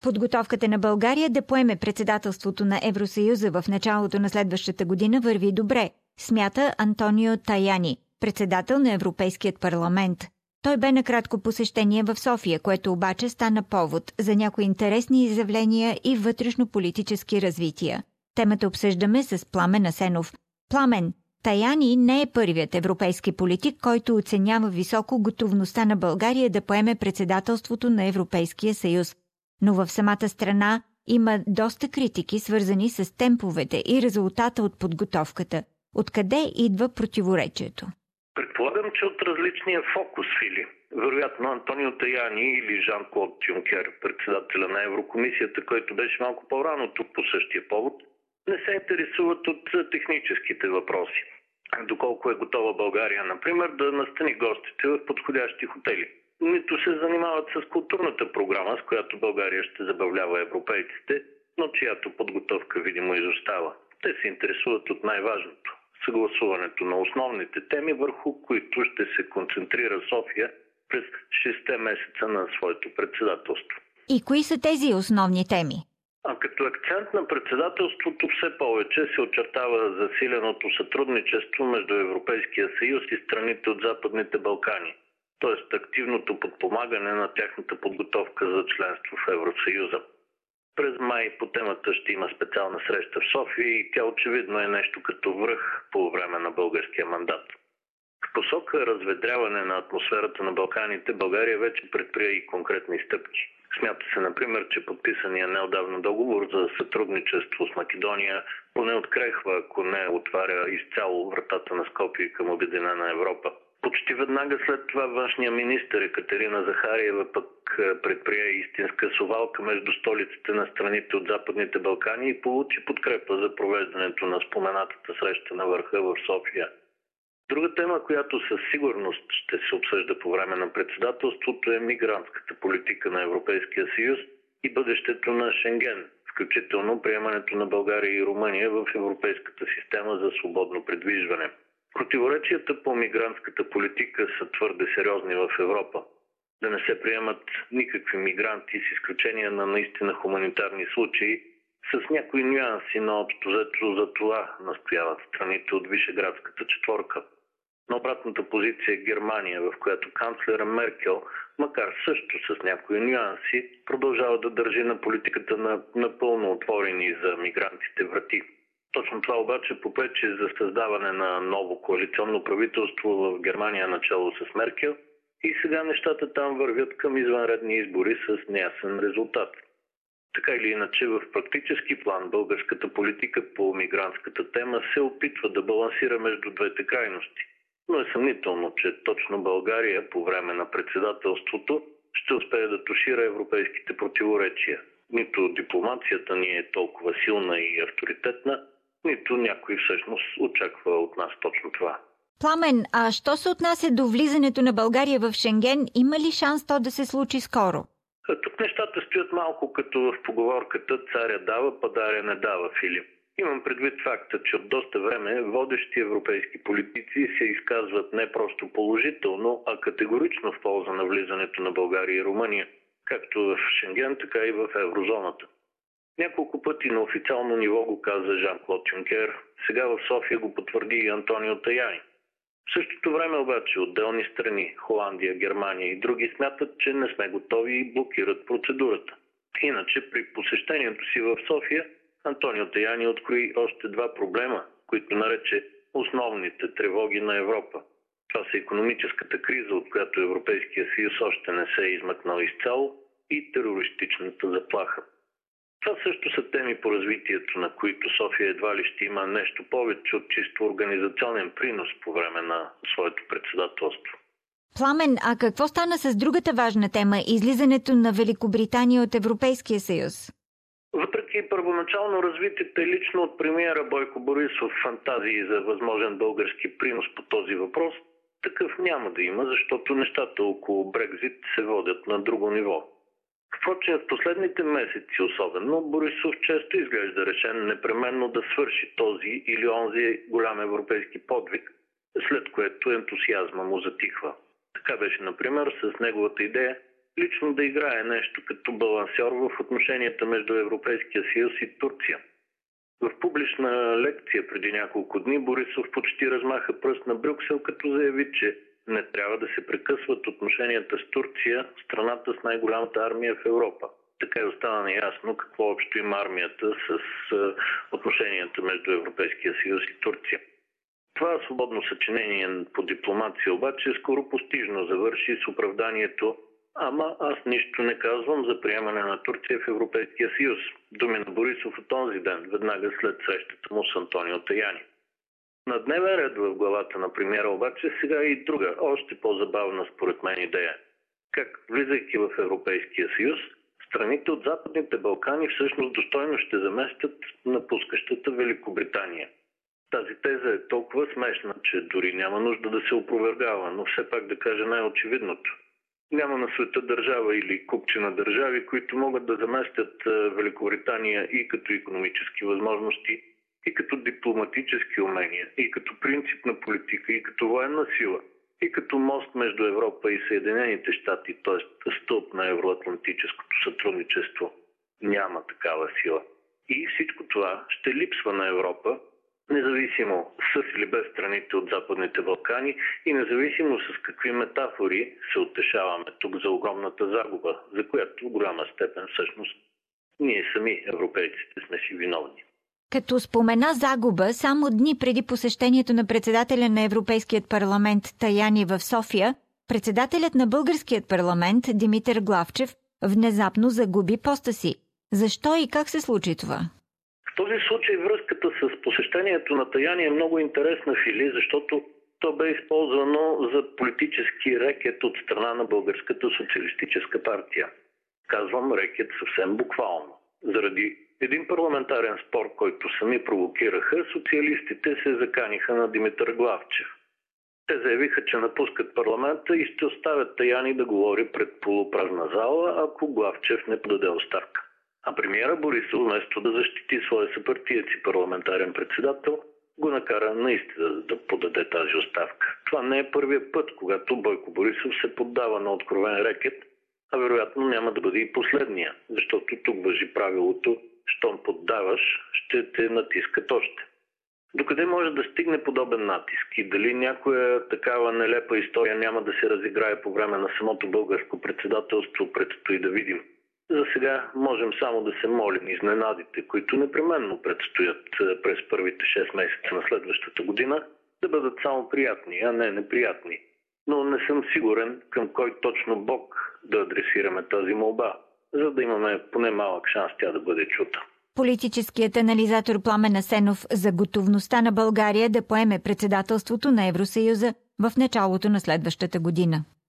Подготовката на България да поеме председателството на Евросъюза в началото на следващата година върви добре, смята Антонио Таяни, председател на Европейският парламент. Той бе на кратко посещение в София, което обаче стана повод за някои интересни изявления и вътрешно-политически развития. Темата обсъждаме с Пламен Асенов. Пламен, Таяни не е първият европейски политик, който оценява високо готовността на България да поеме председателството на Европейския съюз. Но в самата страна има доста критики, свързани с темповете и резултата от подготовката. Откъде идва противоречието? Предполагам, че от различния фокус, Фили. Вероятно Антонио Таяни или Жан-Клод Юнкер, председателя на Еврокомисията, който беше малко по-рано тук по същия повод, не се интересуват от техническите въпроси. Доколко е готова България, например, да настани гостите в подходящи хотели. Нито се занимават с културната програма, с която България ще забавлява европейците, но чиято подготовка видимо изостава. Те се интересуват от най-важното – съгласуването на основните теми, върху които ще се концентрира София през 6 месеца на своето председателство. И кои са тези основни теми? Като акцент на председателството все повече се очертава засиленото сътрудничество между Европейския съюз и страните от Западните Балкани, т.е. активното подпомагане на тяхната подготовка за членство в Евросъюза. През май по темата ще има специална среща в София и тя очевидно е нещо като връх по време на българския мандат. В посока разведряване на атмосферата на Балканите България вече предприе и конкретни стъпки. Смята се, например, че подписания неотдавна договор за сътрудничество с Македония поне открехва, ако не отваря изцяло вратата на Скопие към Обединена Европа. Почти веднага след това външния министър Екатерина Захариева пък предприе истинска совалка между столиците на страните от Западните Балкани и получи подкрепа за провеждането на споменатата среща на върха в София. Друга тема, която със сигурност ще се обсъжда по време на председателството е мигрантската политика на Европейския съюз и бъдещето на Шенген, включително приемането на България и Румъния в Европейската система за свободно придвижване. Противоречията по мигрантската политика са твърде сериозни в Европа. Да не се приемат никакви мигранти с изключение на наистина хуманитарни случаи, с някои нюанси, но общо взето за това настояват страните от Вишеградската четворка. На обратната позиция е Германия, в която канцлера Меркел, макар също с някои нюанси, продължава да държи на политиката на напълно отворени за мигрантите врати. Точно това обаче попречи за създаване на ново коалиционно правителство в Германия начало с Меркел и сега нещата там вървят към извънредни избори с неясен резултат. Така или иначе, в практически план българската политика по мигрантската тема се опитва да балансира между двете крайности. Но е съмнително, че точно България по време на председателството ще успее да тушира европейските противоречия. Нито дипломацията ни е толкова силна и авторитетна, нито някой всъщност очаква от нас точно това. Пламен, а що се отнася до влизането на България в Шенген, има ли шанс то да се случи скоро? Тук нещата стоят малко като в поговорката «Царя дава, падаря не дава», Филип. Имам предвид факта, че от доста време водещи европейски политици се изказват не просто положително, а категорично в полза на влизането на България и Румъния, както в Шенген, така и в еврозоната. Няколко пъти на официално ниво го каза Жан-Клод Юнкер, сега в София го потвърди и Антонио Таяни. В същото време обаче отделни страни, Холандия, Германия и други смятат, че не сме готови и блокират процедурата. Иначе при посещението си в София Антонио Таяни открои още два проблема, които нарече основните тревоги на Европа. Това са икономическата криза, от която Европейския съюз още не се е измъкнал изцяло, и терористичната заплаха. Това също са теми по развитието, на които София едва ли ще има нещо повече от чисто организационен принос по време на своето председателство. Пламен, а какво стана с другата важна тема – излизането на Великобритания от Европейския съюз? Въпреки първоначално развитите лично от премиера Бойко Борисов фантазии за възможен български принос по този въпрос, такъв няма да има, защото нещата около Брекзит се водят на друго ниво. Впрочем, в последните месеци особено, Борисов често изглежда решен непременно да свърши този или онзи голям европейски подвиг, след което ентусиазма му затихва. Така беше, например, с неговата идея лично да играе нещо като балансьор в отношенията между Европейския съюз и Турция. В публична лекция преди няколко дни Борисов почти размаха пръст на Брюксел, като заяви, че не трябва да се прекъсват отношенията с Турция, страната с най-голямата армия в Европа. Така и остана неясно какво общо има армията с отношенията между Европейския съюз и Турция. Това свободно съчинение по дипломация обаче скоро постижно завърши с оправданието: ама аз нищо не казвам за приемане на Турция в Европейския съюз. Думи на Борисов от онзи ден, веднага след срещата му с Антонио Таяни. На дневен ред в главата на премиера обаче сега и друга, още по-забавна според мен идея. Как, влизайки в Европейския съюз, страните от Западните Балкани всъщност достойно ще заместят напускащата Великобритания. Тази теза е толкова смешна, че дори няма нужда да се опровергава, но все пак да кажа най-очевидното. Няма на света държава или купчина държави, които могат да заместят Великобритания и като икономически възможности, и като дипломатически умения, и като принципна политика, и като военна сила, и като мост между Европа и Съединените щати, т.е. стълб на евроатлантическото сътрудничество. Няма такава сила. И всичко това ще липсва на Европа, независимо с или без страните от Западните Балкани и независимо с какви метафори се утешаваме тук за огромната загуба, за която в голяма степен всъщност ние сами, европейците, сме си виновни. Като спомена загуба, само дни преди посещението на председателя на Европейският парламент Таяни в София, председателят на Българският парламент Димитър Главчев внезапно загуби поста си. Защо и как се случи това? В този случай връзката с посещението на Таяни е много интересна, Фили, защото то бе използвано за политически рекет от страна на Българската социалистическа партия. Казвам рекет съвсем буквално. Заради един парламентарен спор, който сами провокираха, социалистите се заканиха на Димитър Главчев. Те заявиха, че напускат парламента и ще оставят Таяни да говори пред полупразна зала, ако Главчев не подаде оставка. А премиера Борисов, вместо да защити своя съпартиец и парламентарен председател, го накара наистина да подаде тази оставка. Това не е първият път, когато Бойко Борисов се поддава на откровен рекет, а вероятно няма да бъде и последния, защото тук важи правилото: щом поддаваш, ще те натискат още. Докъде може да стигне подобен натиск и дали някоя такава нелепа история няма да се разиграе по време на самото българско председателство, предстои да видим. За сега можем само да се молим изненадите, които непременно предстоят през първите 6 месеца на следващата година, да бъдат само приятни, а не неприятни. Но не съм сигурен към кой точно Бог да адресираме тази молба, за да имаме поне малък шанс тя да бъде чута. Политическият анализатор Пламен Асенов за готовността на България да поеме председателството на Евросъюза в началото на следващата година.